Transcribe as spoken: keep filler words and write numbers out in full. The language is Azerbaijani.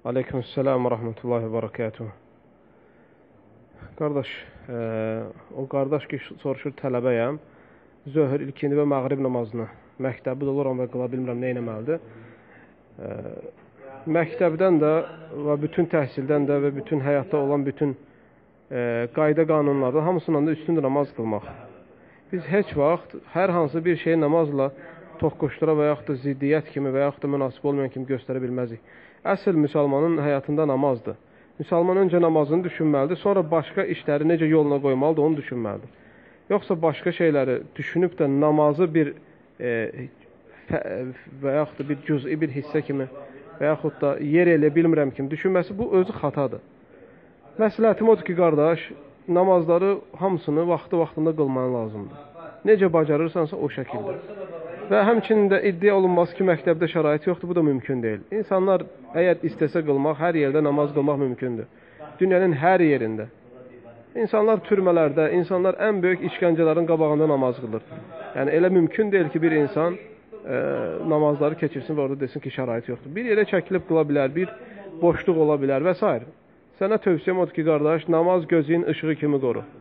Aleykümselam və rəhmətullahi və barakatuhu. Qardaş, e, o qardaş ki soruşur tələbəyəm. Zöhr, ilkindi və məğrib namazını məktəbdə oluram və qıla bilmirəm, nə etməlidir? E, məktəbdən də və bütün təhsildən də və bütün həyatda olan bütün e, qayda qanunlardan hamısından da üstündür namaz qılmaq. Biz heç vaxt hər hansı bir şeyi namazla toqquşdura və yaxud da ziddiyyət kimi və yaxud da münasib olmayan kimi göstərə bilməzik. Əsl müsəlmanın həyatında namazdır. Müsəlman öncə namazını düşünməlidir, sonra başqa işləri necə yoluna qoymalıdır, onu düşünməlidir. Yoxsa başqa şeyləri düşünüb də namazı bir e, və yaxud da bir cüz'i bir hissə kimi və yaxud da yer elə bilmirəm kimi düşünməsi, bu özü xatadır. Məsləhətim odur ki, qardaş, namazları hamısını vaxtı-vaxtında qılman lazımdır. Necə bacarırsansa o şəkildə. Və həmçinin də iddia olunması ki, məktəbdə şərait yoxdur, bu da mümkün deyil. İnsanlar əgər istəsə qılmaq, hər yerdə namaz qılmaq mümkündür. Dünyanın hər yerində. İnsanlar türmələrdə, insanlar ən böyük işgəncələrin qabağında namaz qılır. Yəni, elə mümkün deyil ki, bir insan e, namazları keçirsin və orada desin ki, şərait yoxdur. Bir yerə çəkilib qıla bilər, bir boşluq ola bilər və s. Sənə tövsiyəm odur ki, qardaş, namaz gözün işığı kimi qoru.